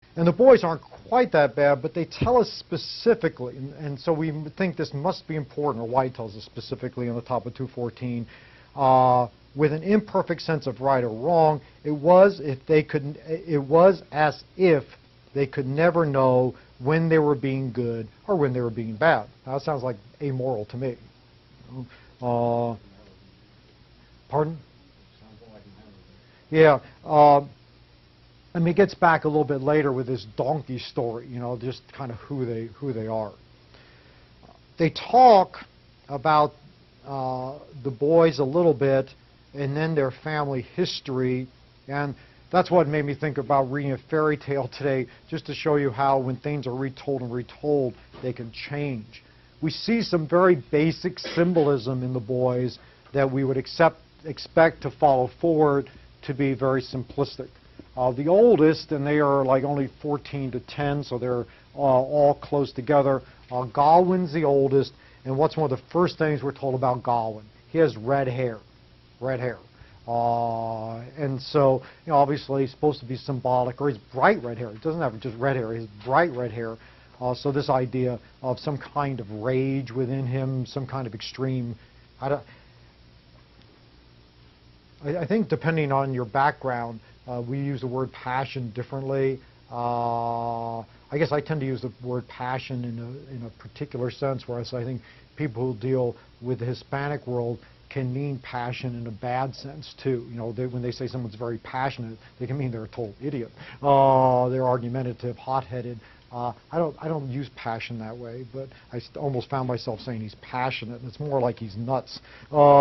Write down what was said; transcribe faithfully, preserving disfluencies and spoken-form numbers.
And the boys aren't quite that bad, but they tell us specifically, and, and so we think this must be important, or White tells us specifically on the top of two fourteen, uh, with an imperfect sense of right or wrong, it was if they could, it was as if they could never know when they were being good or when they were being bad. Now, that sounds like amoral to me. Uh, pardon? Yeah. Uh, I mean, it gets back a little bit later with this donkey story, you know, just kind of who they, who they are. They talk about uh, the boys a little bit, and then their family history, and that's what made me think about reading a fairy tale today, just to show you how when things are retold and retold, they can change. We see some very basic symbolism in the boys that we would accept, expect to follow forward to be very simplistic. Uh, the oldest, and they are like only fourteen to ten, so they're uh, all close together. Uh, Gawain's the oldest, and what's one of the first things we're told about Gawain? He has red hair, red hair. Uh, and so, you know, obviously he's supposed to be symbolic, or he's bright red hair. He doesn't have just red hair, he has bright red hair. Uh, so this idea of some kind of rage within him, some kind of extreme, I, don't, I, I think depending on your background, uh, we use the word passion differently. Uh, I guess I tend to use the word passion in a, in a particular sense, whereas I think people who deal with the Hispanic world can mean passion in a bad sense too. You know, they, when they say someone's very passionate, they can mean they're a total idiot. Uh, they're argumentative, hot-headed. Uh, I don't, I don't use passion that way, but I almost found myself saying he's passionate, and it's more like he's nuts. Uh,